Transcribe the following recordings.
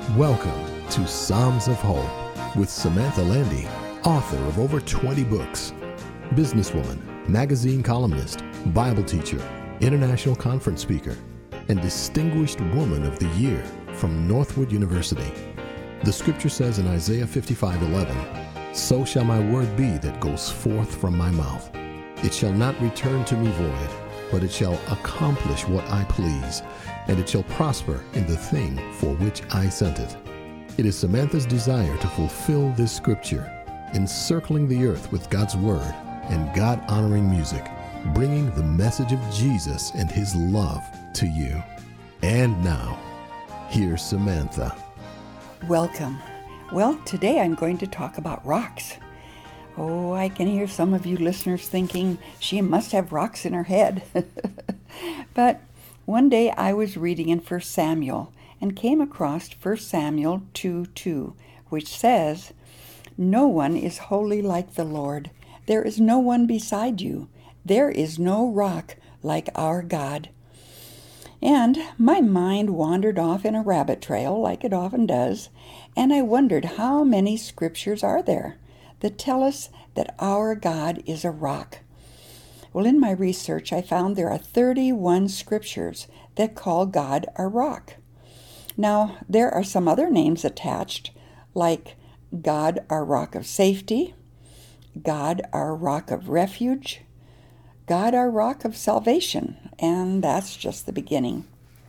Welcome to Psalms of Hope with Samantha Landy, author of over 20 books, businesswoman, magazine columnist, Bible teacher, international conference speaker, and Distinguished Woman of the Year from Northwood University. The scripture says in Isaiah 55:11, "So shall my word be that goes forth from my mouth. It shall not return to me void, but it shall accomplish what I please, and it shall prosper in the thing for which I sent it." It is Samantha's desire to fulfill this scripture, encircling the earth with God's word and God-honoring music, bringing the message of Jesus and his love to you. And now, here's Samantha. Welcome. Well, today I'm going to talk about rocks. Oh, I can hear some of you listeners thinking she must have rocks in her head. But one day I was reading in 1 Samuel and came across 1 Samuel 2:2, which says, "No one is holy like the Lord. There is no one beside you. There is no rock like our God." And my mind wandered off in a rabbit trail, like it often does, and I wondered how many scriptures are there that tell us that our God is a rock. Well, in my research, I found there are 31 scriptures that call God a rock. Now, there are some other names attached, like God, our rock of safety, God, our rock of refuge, God, our rock of salvation, and that's just the beginning.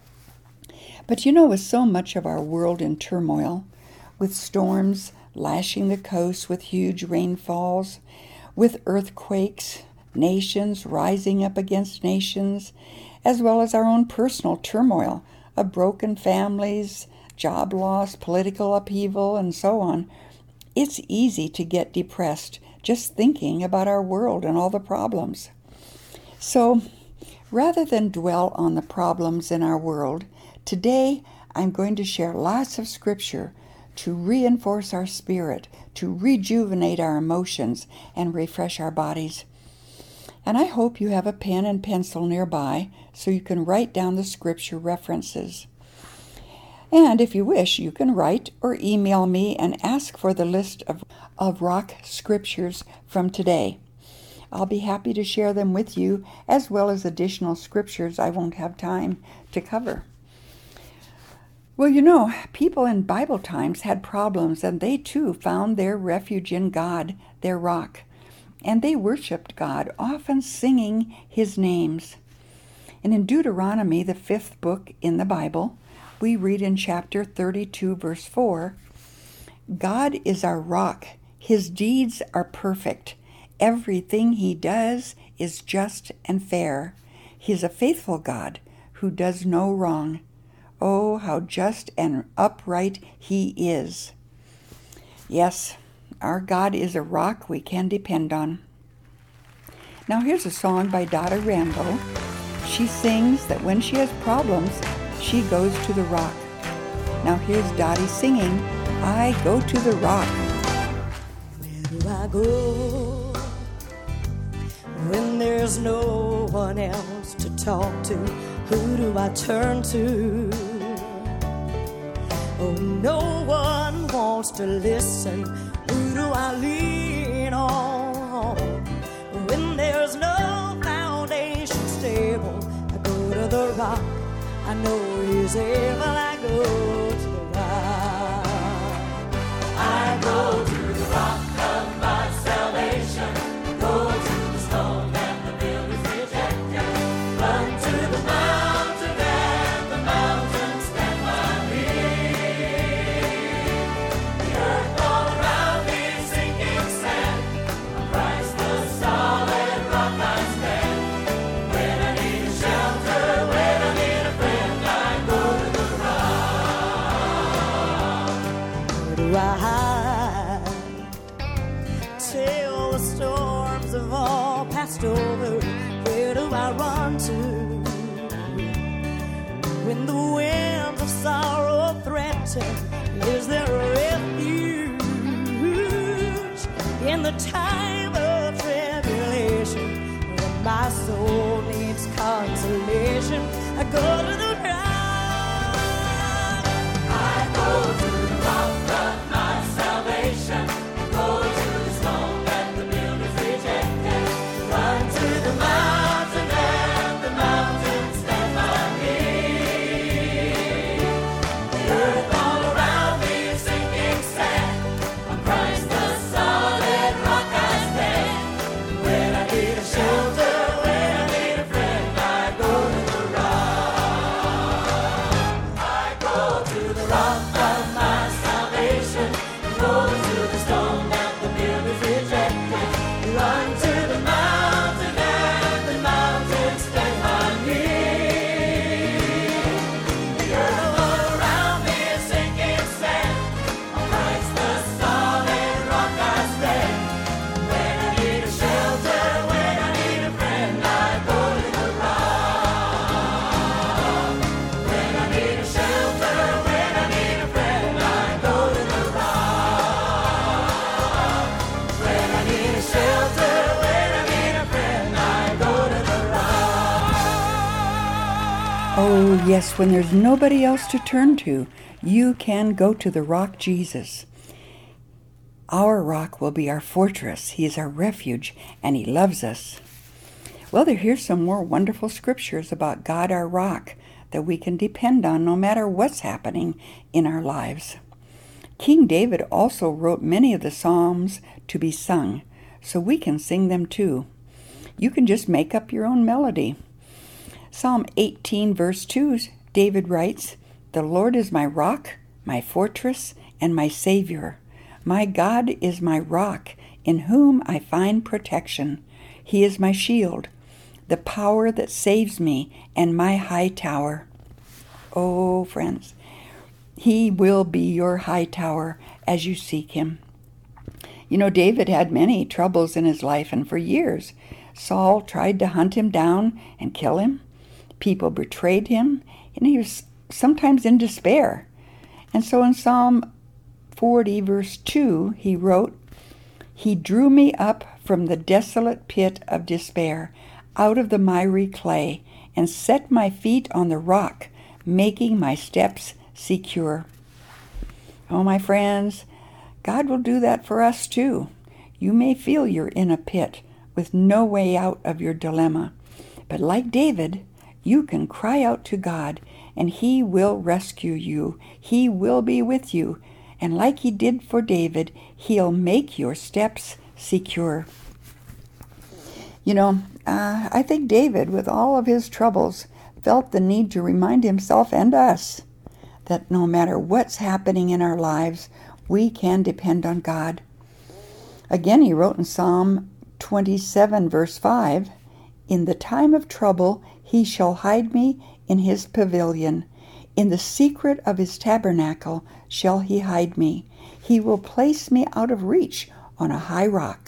But with so much of our world in turmoil, with storms lashing the coast with huge rainfalls, with earthquakes, nations rising up against nations, as well as our own personal turmoil of broken families, job loss, political upheaval, and so on, it's easy to get depressed just thinking about our world and all the problems. So, rather than dwell on the problems in our world, today I'm going to share lots of scripture to reinforce our spirit, to rejuvenate our emotions, and refresh our bodies. And I hope you have a pen and pencil nearby so you can write down the scripture references. And if you wish, you can write or email me and ask for the list of rock scriptures from today. I'll be happy to share them with you, as well as additional scriptures I won't have time to cover. Well, people in Bible times had problems, and they too found their refuge in God, their rock. And they worshiped God, often singing his names. And in Deuteronomy, the 5th book in the Bible, we read in chapter 32, verse 4, "God is our rock. His deeds are perfect. Everything he does is just and fair. He is a faithful God who does no wrong. Oh, how just and upright he is." Yes, our God is a rock we can depend on. Now here's a song by Dottie Rambo. She sings that when she has problems, she goes to the rock. Now here's Dottie singing, "I go to the rock." Where do I go when there's no one else to talk to? Who do I turn to? Oh, no one wants to listen. Who do I lean on? When there's no foundation stable, I go to the rock. I know he's able. I go to the rock. I go to the rock of my salvation. Go to the stone that the builders rejected. Run to the mountain and the mountain stand by me. The earth all around me sinking sand. On Christ the solid rock I stand. When I need a shelter, when I need a friend, I go to the rock. Where do I hide till the storms have all passed over? Where do I run to when the winds of sorrow threaten? Is there a refuge in the time of tribulation? When my soul needs consolation, I go to the rock. I go to yes, when there's nobody else to turn to, you can go to the rock Jesus. Our rock will be our fortress. He is our refuge, and he loves us. Well, here's some more wonderful scriptures about God, our rock, that we can depend on no matter what's happening in our lives. King David also wrote many of the Psalms to be sung, so we can sing them too. You can just make up your own melody. Psalm 18, verse 2, David writes, "The Lord is my rock, my fortress, and my Savior. My God is my rock, in whom I find protection. He is my shield, the power that saves me, and my high tower." Oh, friends, he will be your high tower as you seek him. You know, David had many troubles in his life, and for years, Saul tried to hunt him down and kill him. People betrayed him, and he was sometimes in despair. And so in Psalm 40, verse 2, he wrote, "He drew me up from the desolate pit of despair, out of the miry clay, and set my feet on the rock, making my steps secure." Oh, my friends, God will do that for us too. You may feel you're in a pit with no way out of your dilemma, but like David, you can cry out to God, and he will rescue you. He will be with you, and like he did for David, he'll make your steps secure. You know, I think David, with all of his troubles, felt the need to remind himself and us that no matter what's happening in our lives, we can depend on God. Again, he wrote in Psalm 27, verse 5, "In the time of trouble he shall hide me in his pavilion. In the secret of his tabernacle shall he hide me. He will place me out of reach on a high rock."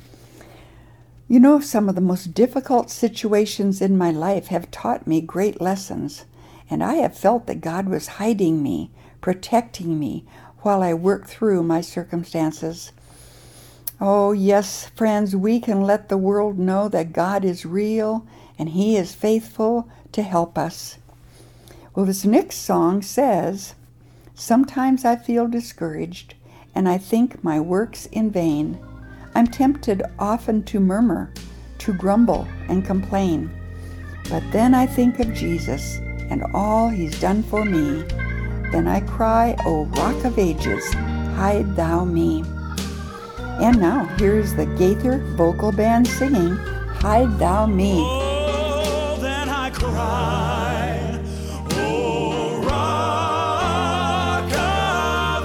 You know, some of the most difficult situations in my life have taught me great lessons, and I have felt that God was hiding me, protecting me, while I work through my circumstances. Oh, yes, friends, we can let the world know that God is real and he is faithful to help us. Well, this next song says, "Sometimes I feel discouraged and I think my work's in vain. I'm tempted often to murmur, to grumble and complain. But then I think of Jesus and all he's done for me. Then I cry, O Rock of Ages, hide thou me." And now here's the Gaither Vocal Band singing, "Hide Thou Me." Oh, then I cry, oh, Rock of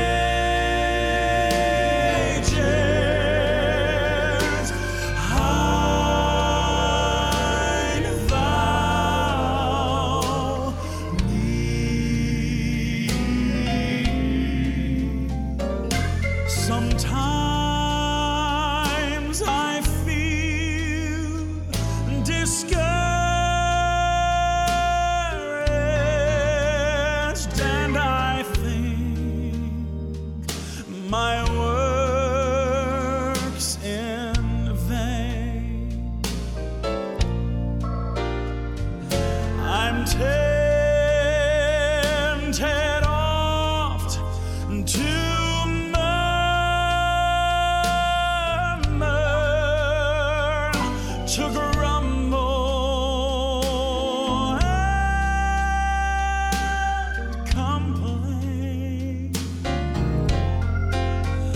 Ages, hide thou me. Sometimes I feel discouraged and I think my work's in vain. I'm tempted oft to to grumble and complain.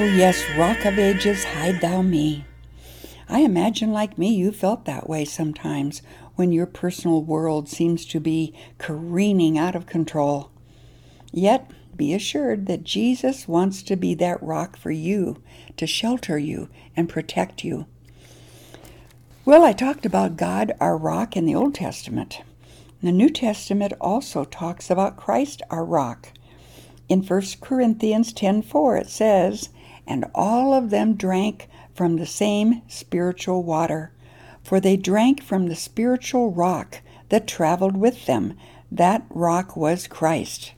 yes, Rock of Ages, hide thou me. I imagine like me you felt that way sometimes when your personal world seems to be careening out of control. Yet, be assured that Jesus wants to be that rock for you, to shelter you and protect you. Well, I talked about God, our rock, in the Old Testament. The New Testament also talks about Christ, our rock. In 1 Corinthians 10:4 it says, "And all of them drank from the same spiritual water, for they drank from the spiritual rock that traveled with them. That rock was Christ."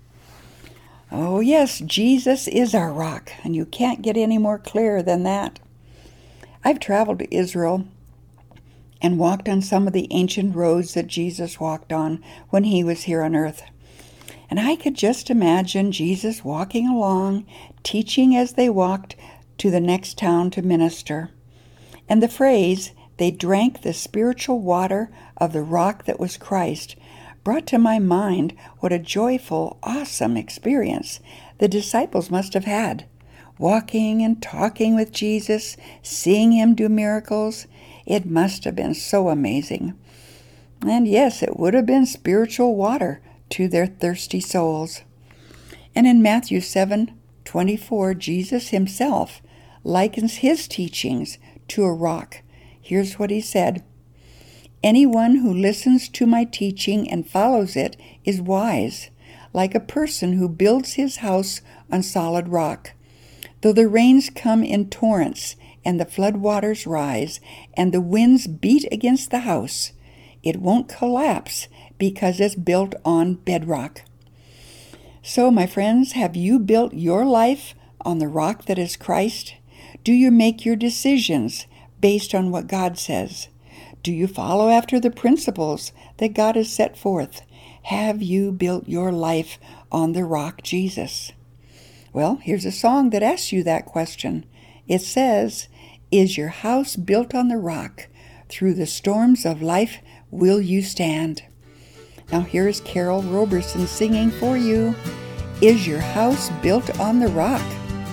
Oh yes, Jesus is our rock, and you can't get any more clear than that. I've traveled to Israel and walked on some of the ancient roads that Jesus walked on when he was here on earth. And I could just imagine Jesus walking along, teaching as they walked to the next town to minister. And the phrase, "they drank the spiritual water of the rock that was Christ," brought to my mind what a joyful, awesome experience the disciples must have had, walking and talking with Jesus, seeing him do miracles. It must have been so amazing. And yes, it would have been spiritual water to their thirsty souls. And in Matthew 7:24, Jesus himself likens his teachings to a rock. Here's what he said, "Anyone who listens to my teaching and follows it is wise, like a person who builds his house on solid rock. Though the rains come in torrents and the floodwaters rise and the winds beat against the house, it won't collapse because it's built on bedrock." So, my friends, have you built your life on the rock that is Christ? Do you make your decisions based on what God says? Do you follow after the principles that God has set forth? Have you built your life on the rock, Jesus? Well, here's a song that asks you that question. It says, "Is your house built on the rock? Through the storms of life will you stand?" Now here is Carol Roberson singing for you, "Is your house built on the rock?"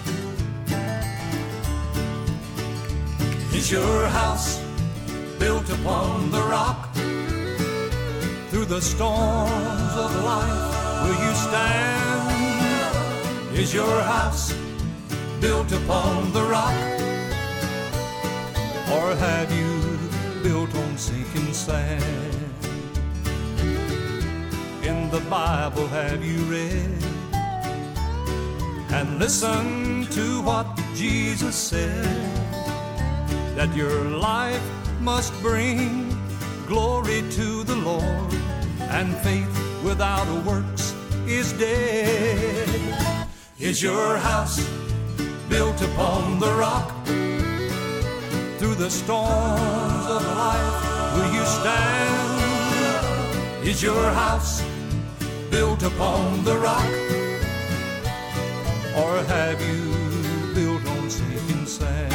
Is your house built upon the rock? Through the storms of life will you stand? Is your house built upon the rock? Or have you built on sinking sand? In the Bible have you read and listened to what Jesus said? That your life must bring glory to the Lord, and faith without works is dead. Is your house built upon the rock? Through the storms of life will you stand? Is your house built upon the rock? Or have you built on sinking sand?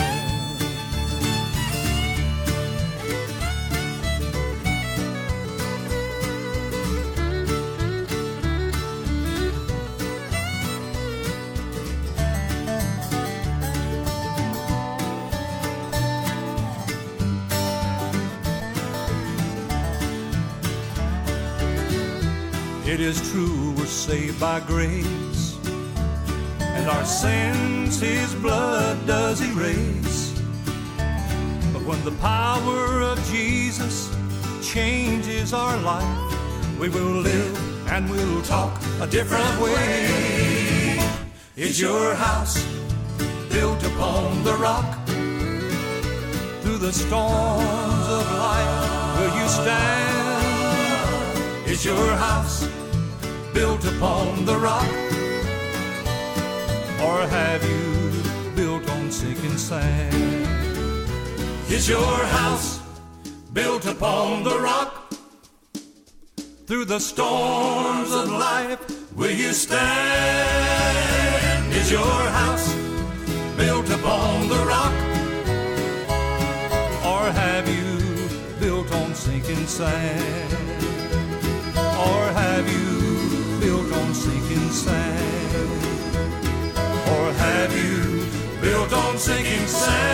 It is true we're saved by grace, and our sins His blood does erase. But when the power of Jesus changes our life, we will live and we'll talk a different way. Is your house built upon the rock? Through the storms of life will you stand? Is your house built upon the rock? Or have you built on sinking sand? Is your house built upon the rock? Through the storms of life will you stand? Is your house built upon the rock? Or have you built on sinking sand? Or have you built on sinking sand? Or have you built on sinking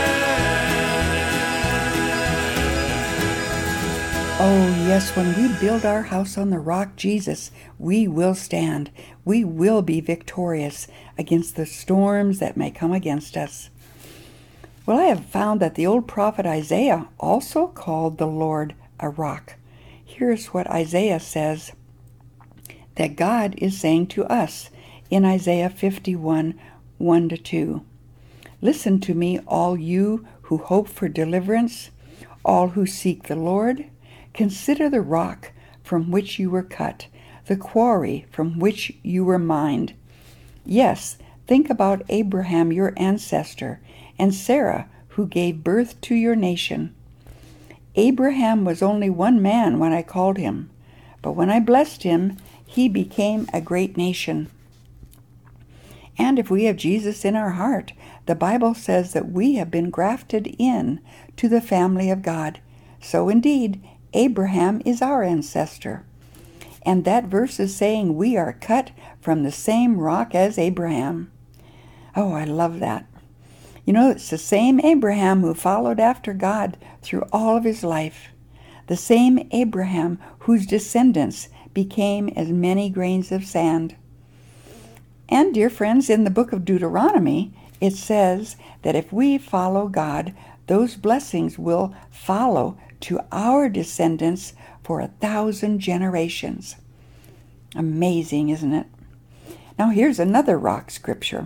sand. Oh, yes, when we build our house on the rock, Jesus, we will stand. We will be victorious against the storms that may come against us. Well, I have found that the old prophet Isaiah also called the Lord a rock. Here's what Isaiah says that God is saying to us in Isaiah 51, 1-2. Listen to me, all you who hope for deliverance, all who seek the Lord. Consider the rock from which you were cut, the quarry from which you were mined. Yes, think about Abraham, your ancestor, and Sarah, who gave birth to your nation. Abraham was only one man when I called him, but when I blessed him, he became a great nation. And if we have Jesus in our heart, the Bible says that we have been grafted in to the family of God. So indeed, Abraham is our ancestor. And that verse is saying we are cut from the same rock as Abraham. Oh, I love that. You know, it's the same Abraham who followed after God through all of his life. The same Abraham whose descendants became as many grains of sand. And, dear friends, in the book of Deuteronomy, it says that if we follow God, those blessings will follow to our descendants for 1,000 generations. Amazing, isn't it? Now here's another rock scripture.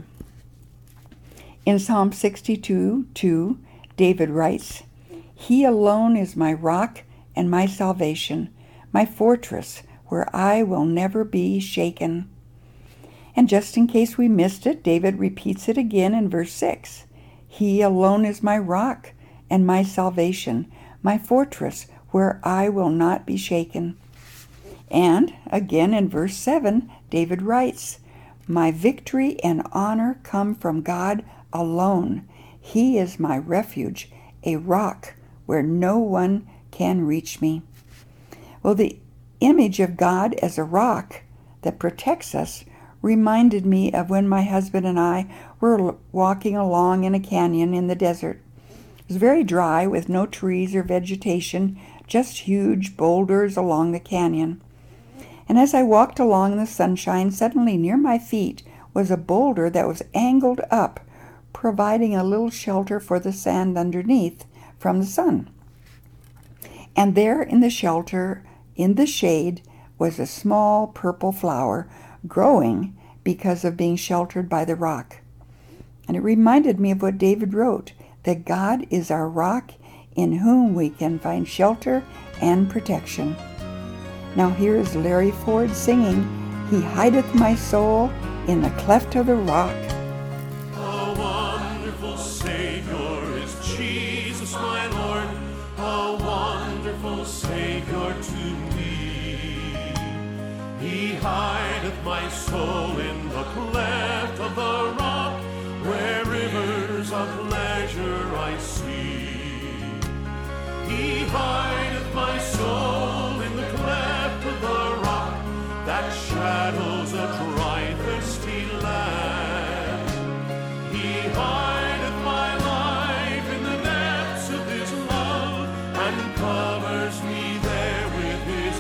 In Psalm 62:2, David writes, He alone is my rock and my salvation, my fortress where I will never be shaken. And just in case we missed it, David repeats it again in verse 6. He alone is my rock and my salvation, my fortress where I will not be shaken. And again in verse 7, David writes, My victory and honor come from God alone. He is my refuge, a rock where no one can reach me. Well, the image of God as a rock that protects us reminded me of when my husband and I were walking along in a canyon in the desert. It was very dry with no trees or vegetation, just huge boulders along the canyon. And as I walked along in the sunshine, suddenly near my feet was a boulder that was angled up, providing a little shelter for the sand underneath from the sun. And there in the shelter, in the shade, was a small purple flower growing because of being sheltered by the rock. And it reminded me of what David wrote, that God is our rock in whom we can find shelter and protection. Now here is Larry Ford singing, He hideth my soul in the cleft of the rock. A wonderful Savior is Jesus my Lord, a wonderful Savior to me. He hideth my soul in the cleft of the rock, where rivers of pleasure I see. He hideth my soul in the cleft of the rock, that shadows a dry, thirsty land. He hideth my life in the depths of His love, and covers me there with His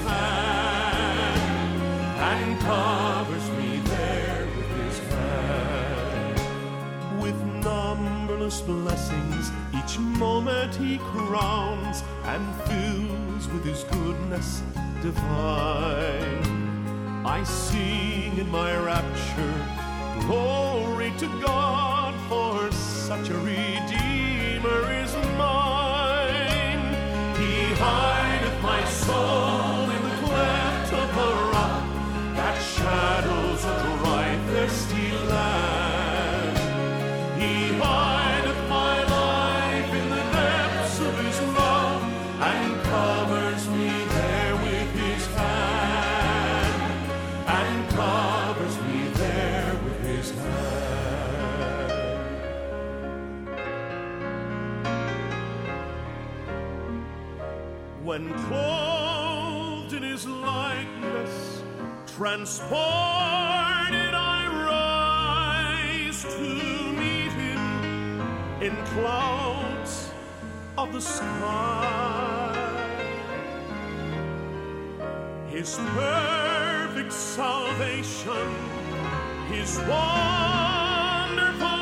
hand, and covers me there with His hand. With numberless blessings each moment He crowns, and fills with His goodness divine. I sing in my rapture, glory to God, for such a Redeemer is mine. He hideth my soul in the cleft of the rock, that shadows a dry, thirsty land. He hideth my life in the depths of His love, and covers me there with His hand, and covers me there with His hand. When clothed in His likeness, transported I rise to meet Him in clouds of the sky. His perfect salvation, His wonderful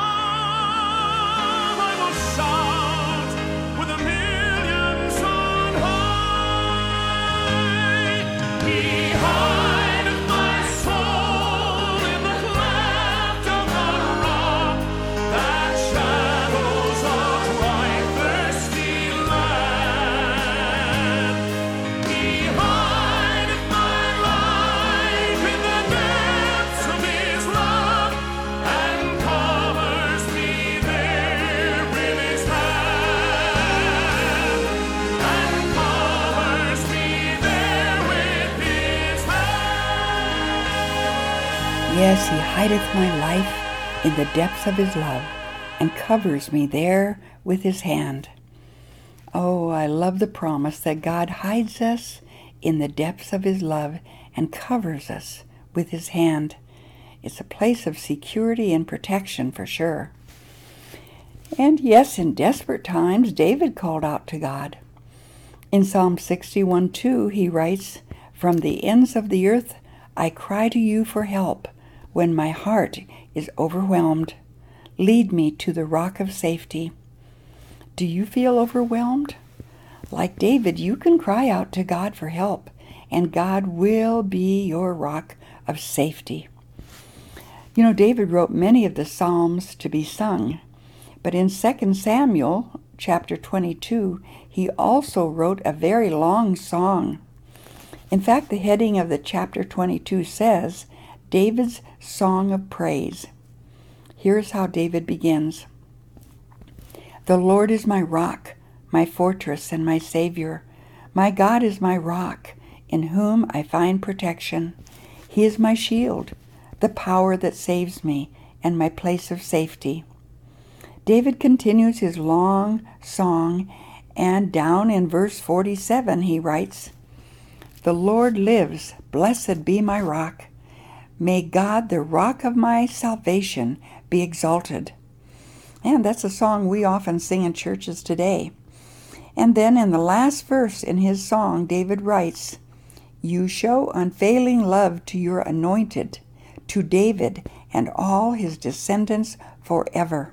love, I will shout with the millions on high. He hideth my soul in the cleft of the rock, that shadows a dry, thirsty land. He hideth my life in the depths of His love, and covers me there with His hand, and covers me there with His hand. Yes, He hideth my life in the depths of His love, and covers me there with His hand. Oh, I love the promise that God hides us in the depths of His love and covers us with His hand. It's a place of security and protection for sure. And yes, in desperate times, David called out to God. In Psalm 61:2, he writes, "From the ends of the earth I cry to you for help when my heart is overwhelmed. Lead me to the rock of safety." Do you feel overwhelmed? Like David, you can cry out to God for help, and God will be your rock of safety. You know, David wrote many of the Psalms to be sung, but in 2 Samuel chapter 22, he also wrote a very long song. In fact, the heading of the chapter 22 says, David's Song of Praise. Here's how David begins. The Lord is my rock, my fortress, and my Savior. My God is my rock, in whom I find protection. He is my shield, the power that saves me, and my place of safety. David continues his long song, and down in verse 47 he writes, The Lord lives, blessed be my rock. May God, the rock of my salvation, be exalted. And that's a song we often sing in churches today. And then in the last verse in his song, David writes, You show unfailing love to your anointed, to David and all his descendants forever.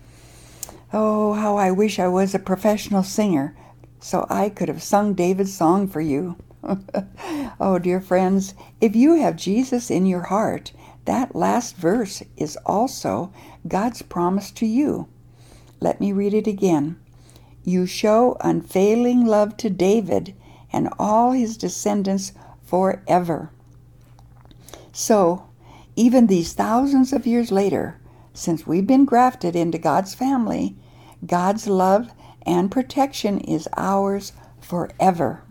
Oh, how I wish I was a professional singer so I could have sung David's song for you. Oh, dear friends, if you have Jesus in your heart, that last verse is also God's promise to you. Let me read it again. You show unfailing love to David and all his descendants forever. So, even these thousands of years later, since we've been grafted into God's family, God's love and protection is ours forever.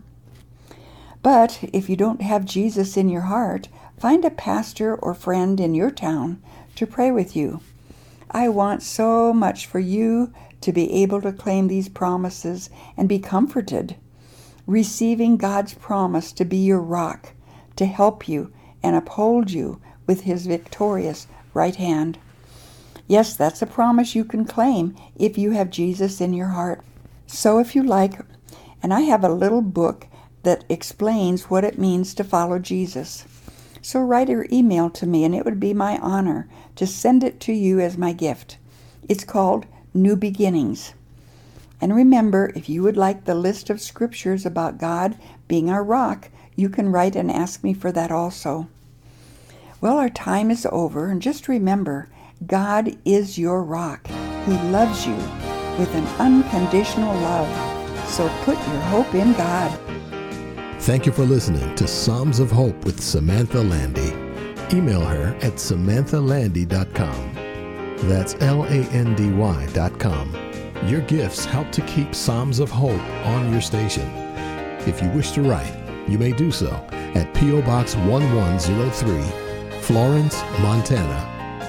But if you don't have Jesus in your heart, find a pastor or friend in your town to pray with you. I want so much for you to be able to claim these promises and be comforted, receiving God's promise to be your rock, to help you and uphold you with His victorious right hand. Yes, that's a promise you can claim if you have Jesus in your heart. So if you like, and I have a little book that explains what it means to follow Jesus. So write or email to me, and it would be my honor to send it to you as my gift. It's called New Beginnings. And remember, if you would like the list of scriptures about God being our rock, you can write and ask me for that also. Well, our time is over, and just remember, God is your rock. He loves you with an unconditional love. So put your hope in God. Thank you for listening to Psalms of Hope with Samantha Landy. Email her at samanthalandy.com. That's LANDY.com. Your gifts help to keep Psalms of Hope on your station. If you wish to write, you may do so at P.O. Box 1103, Florence, Montana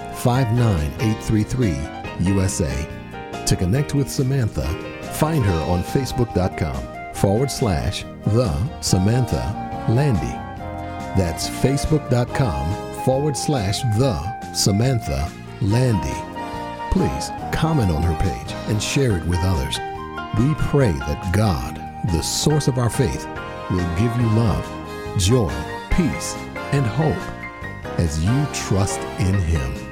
59833, USA. To connect with Samantha, find her on Facebook.com/The Samantha Landy. That's Facebook.com/The Samantha Landy. Please comment on her page and share it with others. We pray that God, the source of our faith, will give you love, joy, peace, and hope as you trust in Him.